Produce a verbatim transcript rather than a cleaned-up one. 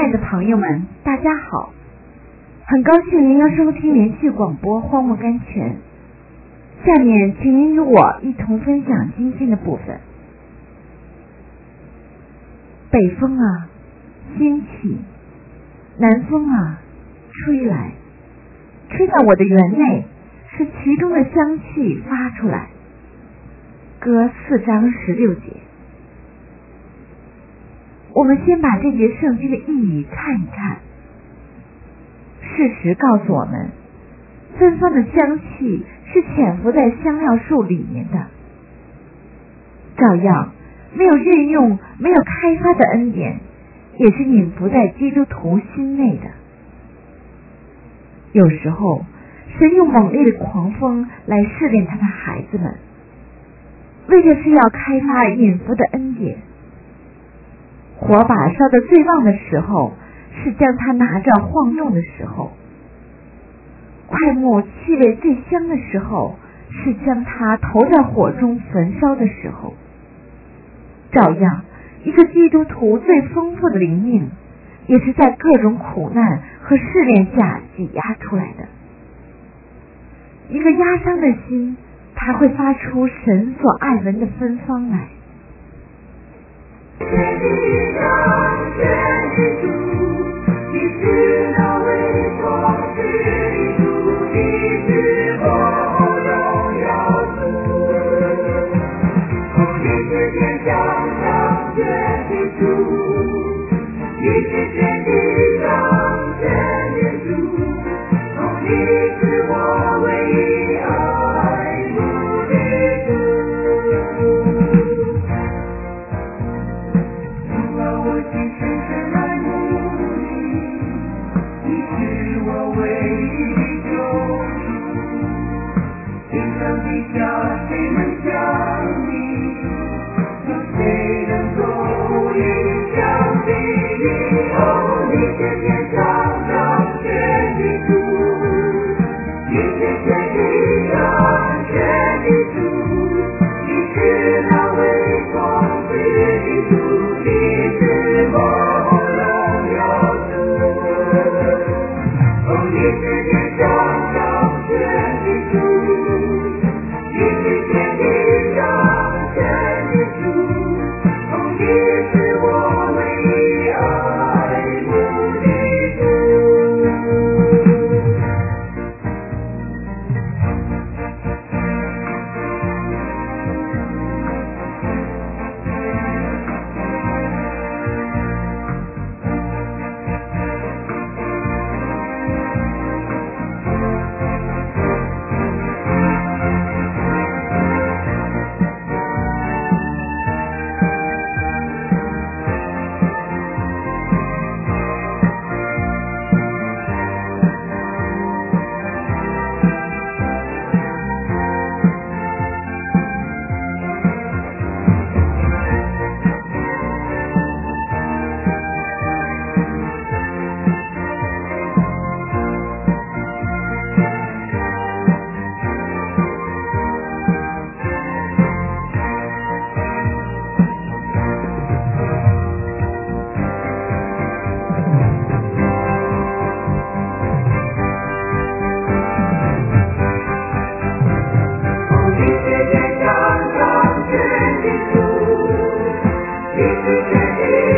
的朋友们，大家好！很高兴您要收听连续广播《荒漠甘泉》。下面，请您与我一同分享今天的部分。北风啊，兴起；南风啊，吹来，吹到我的园内，使其中的香气发出来。歌四章十六节。我们先把这节圣经的意义看一看。事实告诉我们，芬芳的香气是潜伏在香料树里面的。照样，没有运用、没有开发的恩典，也是隐伏在基督徒心内的。有时候，神用猛烈的狂风来试炼他的孩子们，为的是要开发隐伏的恩典。火把烧得最旺的时候，是将它拿着晃动的时候；快木气味最香的时候，是将它投在火中焚烧的时候。照样，一个基督徒最丰富的灵命，也是在各种苦难和试炼下挤压出来的。一个压伤的心，它会发出神所爱闻的芬芳来。 天地上全是主，你是那微光之主，你是我荣耀主。哦，你是天上上全是主，你是天地上全是主，哦，你是我唯一爱慕的主。我心深深爱慕你，你是我唯一的救赎。天上地下谁能像你？有谁能够与相比拟？哦，你是天上掌权的主，你是天地上权的主，你是那微光之的主，你是我荣耀主。哦，你是天上掌权的主，你是天地上权的主，哦，你是我唯一爱慕的主。你是天上掌权的主，你是天地